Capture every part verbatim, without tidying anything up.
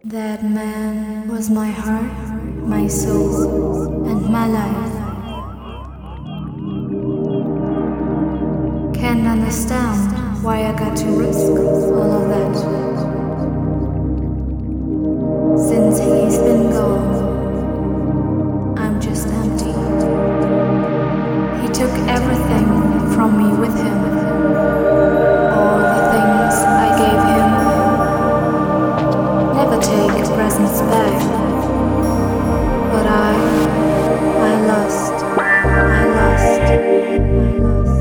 That man was my heart, my soul, and my life. Can't understand why I got to risk all of that. Since he's been gone, I'm just empty. He took everything from me with him. All the things I gave him. Never take presents back. But I, I lost, I lost, I lost.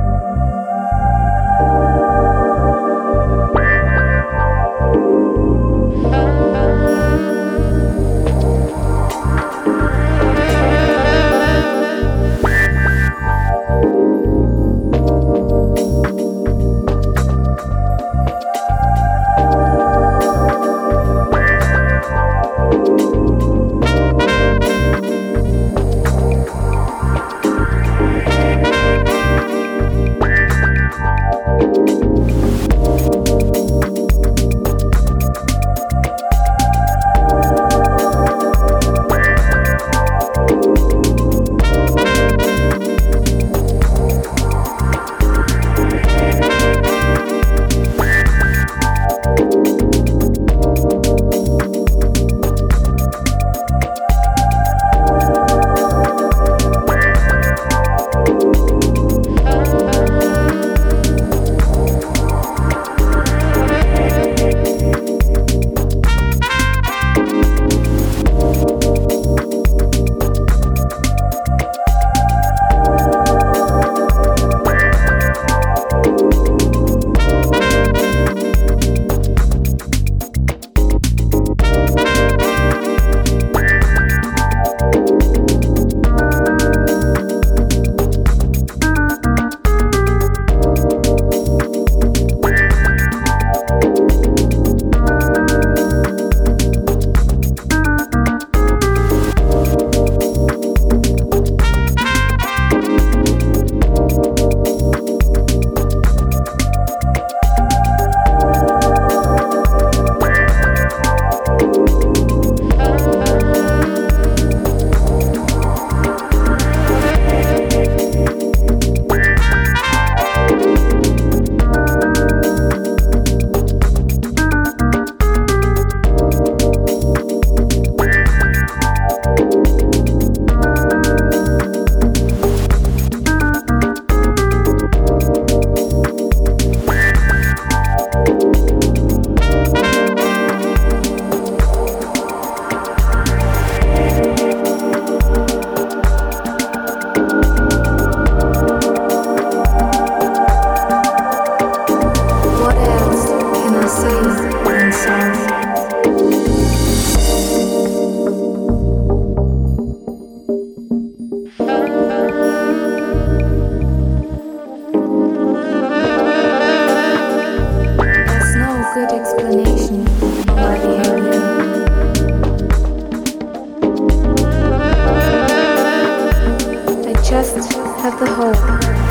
Have the hope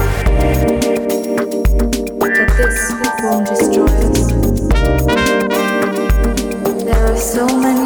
that this won't destroy us. There are so many